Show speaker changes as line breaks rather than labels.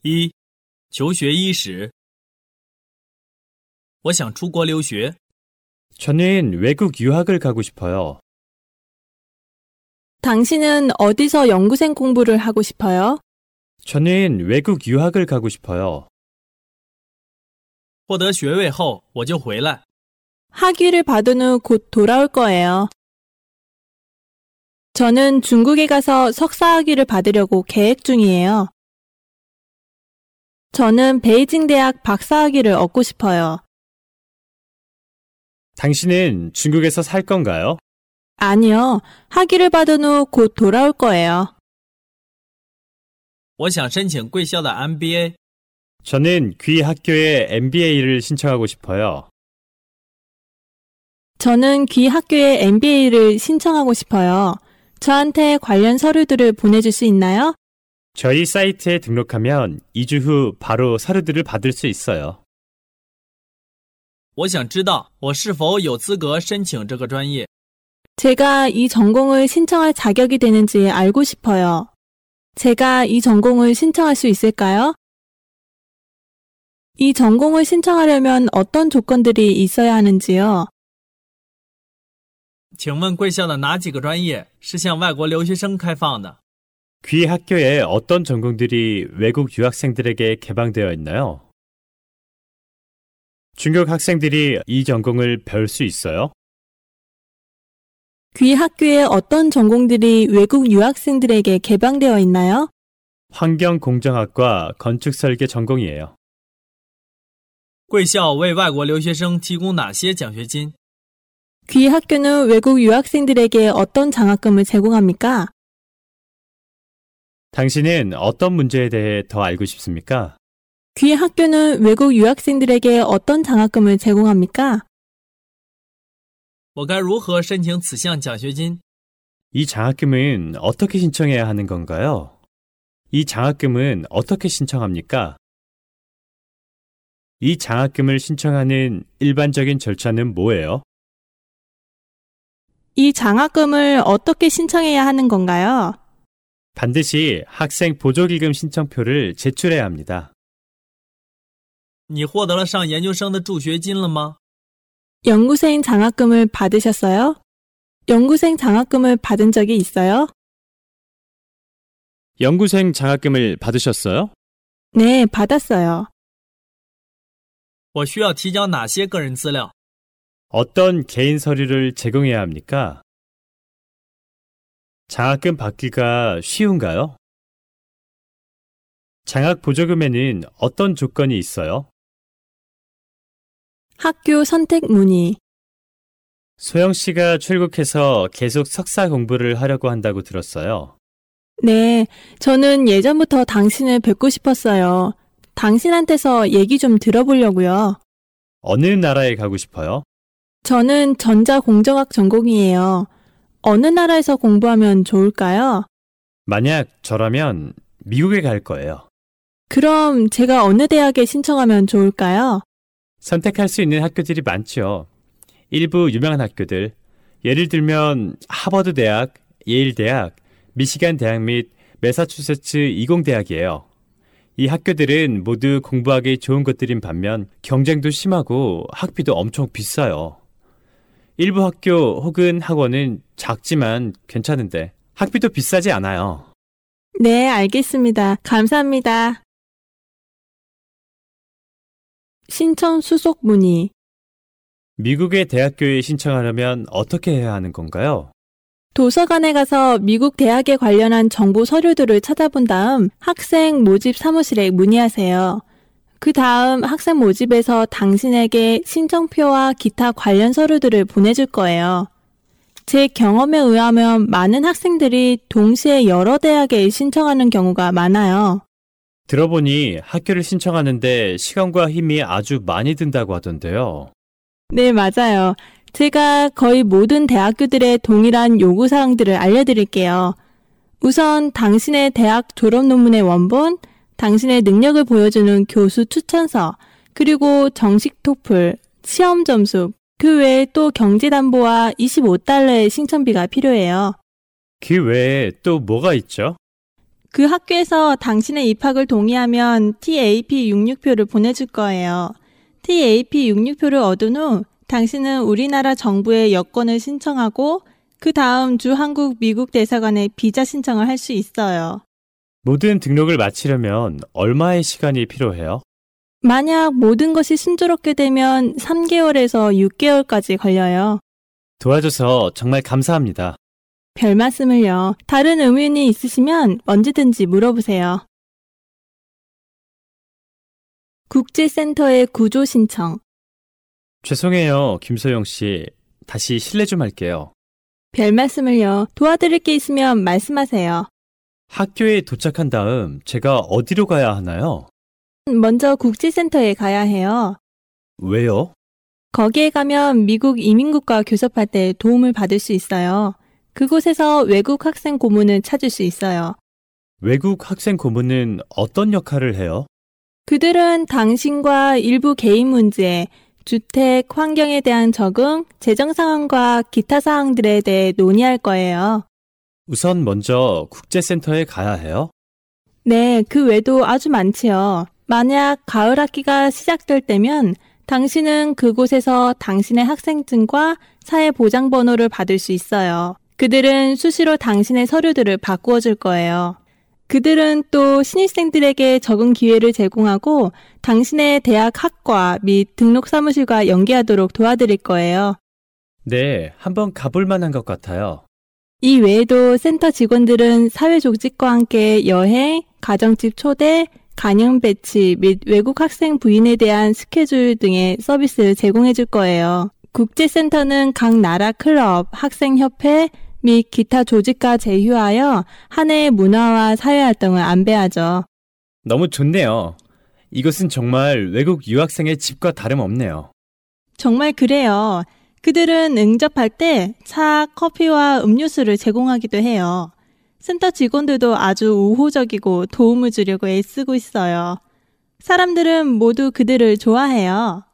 一、求学伊始。我想出国留学。
저는 외국 유학을 가고 싶어요.
당신은 어디서 연구생 공부를 하고 싶어요?
저는 외국 유학을 가고 싶어요.
获得学位后我就回来。
학위를 받은 후 곧 돌아올 거예요. 저는 중국에 가서 석사학위를 받으려고 계획 중이에요. 저는 베이징 대학 박사학위를 얻고 싶어요.
당신은 중국에서 살 건가요?
아니요. 학위를 받은 후 곧 돌아올 거예요.
我想申请贵校的 MBA。
저는 귀 학교에 MBA를 신청하고 싶어요.
저는 귀 학교에 MBA를 신청하고 싶어요. 저한테 관련 서류들을 보내줄 수 있나요?
저희 사이트에 등록하면 2주 후 바로 서류들을 받을 수 있어요.
我想知道我是否有资格申请这个专业。
제가 이 전공을 신청할 자격이 되는지 알고 싶어요. 제가 이 전공을 신청할 수 있을까요? 이 전공을 신청하려면 어떤 조건들이 있어야 하는지요?
请问贵校的哪几个专业是向外国留学生开放的？
귀 학교에 어떤 전공들이 외국 유학생들에게 개방되어 있나요? 중국 학생들이 이 전공을 배울 수 있어요?
귀 학교에 어떤 전공들이 외국 유학생들에게 개방되어 있나요?
환경공정학과 건축설계 전공이에요.
贵校为外国留学生提供哪些奖学金？
귀 학교는 외국 유학생들에게 어떤 장학금을 제공합니까?
당신은 어떤 문제에 대해 더 알고 싶습니까?
귀 학교는 외국 유학생들에게 어떤 장학금을 제공합니까?
我该如何申请此项奖学金？
이 장학금은 어떻게 신청해야 하는 건가요? 이 장학금은 어떻게 신청합니까? 이 장학금을 신청하는 일반적인 절차는 뭐예요?
이 장학금을 어떻게 신청해야 하는 건가요?
반드시 학생 보조기금 신청표를 제출해야 합니다.
你获得了上研究生的助学金了吗？
연구생 장학금을 받으셨어요? 연구생 장학금을 받은 적이 있어요?
연구생 장학금을 받으셨어요?
네, 받았어요.
我需要提交哪些个人资料？
어떤 개인 서류를 제공해야 합니까? 장학금 받기가 쉬운가요? 장학 보조금에는 어떤 조건이 있어요?
학교 선택 문의.
소영 씨가 출국해서 계속 석사 공부를 하려고 한다고 들었어요.
네, 저는 예전부터 당신을 뵙고 싶었어요. 당신한테서 얘기 좀 들어보려고요.
어느 나라에 가고 싶어요?
저는 전자공정학 전공이에요. 어느 나라에서 공부하면 좋을까요?
만약 저라면 미국에 갈 거예요.
그럼 제가 어느 대학에 신청하면 좋을까요?
선택할 수 있는 학교들이 많죠. 일부 유명한 학교들, 예를 들면 하버드 대학, 예일 대학, 미시간 대학 및 매사추세츠 이공대학이에요. 이 학교들은 모두 공부하기 좋은 것들인 반면 경쟁도 심하고 학비도 엄청 비싸요. 일부 학교 혹은 학원은 작지만 괜찮은데 학비도 비싸지 않아요.
네, 알겠습니다. 감사합니다. 신청 수속 문의.
미국의 대학교에 신청하려면 어떻게 해야 하는 건가요?
도서관에 가서 미국 대학에 관련한 정보 서류들을 찾아본 다음 학생 모집 사무실에 문의하세요. 그 다음 학생 모집에서 당신에게 신청표와 기타 관련 서류들을 보내줄 거예요. 제 경험에 의하면 많은 학생들이 동시에 여러 대학에 신청하는 경우가 많아요.
들어보니 학교를 신청하는데 시간과 힘이 아주 많이 든다고 하던데요.
네, 맞아요. 제가 거의 모든 대학교들의 동일한 요구사항들을 알려드릴게요. 우선 당신의 대학 졸업 논문의 원본, 당신의 능력을 보여주는 교수 추천서, 그리고 정식 토플, 시험 점수, 그 외에 또 경제담보와 $25의 신청비가 필요해요.
그 외에 또 뭐가 있죠?
그 학교에서 당신의 입학을 동의하면 TAP 66표를 보내줄 거예요. TAP 66표를 얻은 후 당신은 우리나라 정부에 여권을 신청하고 그 다음 주 한국 미국 대사관에 비자 신청을 할 수 있어요.
모든 등록을 마치려면 얼마의 시간이 필요해요?
만약 모든 것이 순조롭게 되면 3개월에서 6개월까지 걸려요.
도와줘서 정말 감사합니다.
별 말씀을요. 다른 의문이 있으시면 언제든지 물어보세요. 국제센터의 구조 신청.
죄송해요, 김소영 씨. 다시 실례 좀 할게요.
별 말씀을요. 도와드릴 게 있으면 말씀하세요.
학교에 도착한 다음 제가 어디로 가야 하나요?
먼저 국제센터에 가야 해요.
왜요?
거기에 가면 미국 이민국과 교섭할 때 도움을 받을 수 있어요. 그곳에서 외국 학생 고문을 찾을 수 있어요.
외국 학생 고문은 어떤 역할을 해요?
그들은 당신과 일부 개인 문제, 주택, 환경에 대한 적응, 재정 상황과 기타 사항들에 대해 논의할 거예요.
우선 먼저 국제센터에 가야 해요?
네, 그 외에도 아주 많지요. 만약 가을 학기가 시작될 때면 당신은 그곳에서 당신의 학생증과 사회보장번호를 받을 수 있어요. 그들은 수시로 당신의 서류들을 바꾸어 줄 거예요. 그들은 또 신입생들에게 적응 기회를 제공하고 당신의 대학 학과 및 등록 사무실과 연계하도록 도와드릴 거예요.
네, 한번 가볼 만한 것 같아요.
이 외에도 센터 직원들은 사회 조직과 함께 여행, 가정집 초대, 간염 배치 및 외국 학생 부인에 대한 스케줄 등의 서비스를 제공해 줄 거예요. 국제센터는 각 나라 클럽, 학생협회 및 기타 조직과 제휴하여 한 해의 문화와 사회활동을 안배하죠.
너무 좋네요. 이것은 정말 외국 유학생의 집과 다름없네요.
정말 그래요. 그들은 응접할 때 차, 커피와 음료수를 제공하기도 해요. 센터 직원들도 아주 우호적이고 도움을 주려고 애쓰고 있어요. 사람들은 모두 그들을 좋아해요.